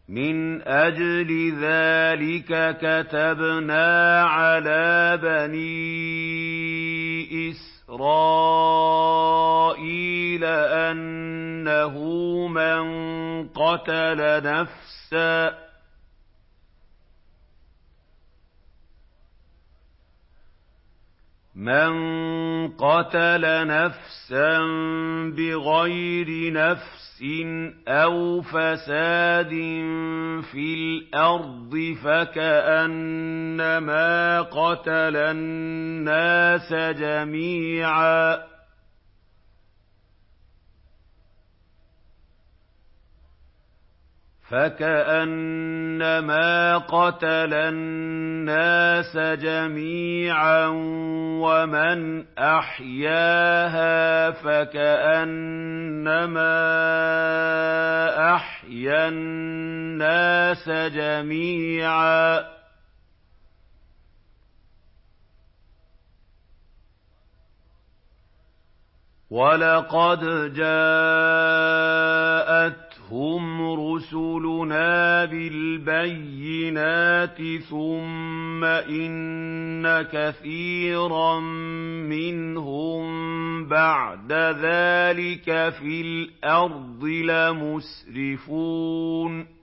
مِنْ أَجْلِ ذَٰلِكَ كَتَبْنَا عَلَىٰ بَنِي إِسْرَائِيلَ أَنَّهُ مَن قَتَلَ نَفْسًا بِغَيْرِ نَفْسٍ أَوْ فَسَادٍ فِي الْأَرْضِ فَكَأَنَّمَا قَتَلَ النَّاسَ جَمِيعًا وَمَنْ أَحْيَاهَا فَكَأَنَّمَا أَحْيَا النَّاسَ جَمِيعًا ۚ وَلَقَدْ جَاءَتْهُمْ رُسُلُنَا بِالْبَيِّنَاتِ ثُمَّ إِنَّ كَثِيرًا مِّنْهُم بَعْدَ ذَٰلِكَ فِي الْأَرْضِ لَمُسْرِفُونَ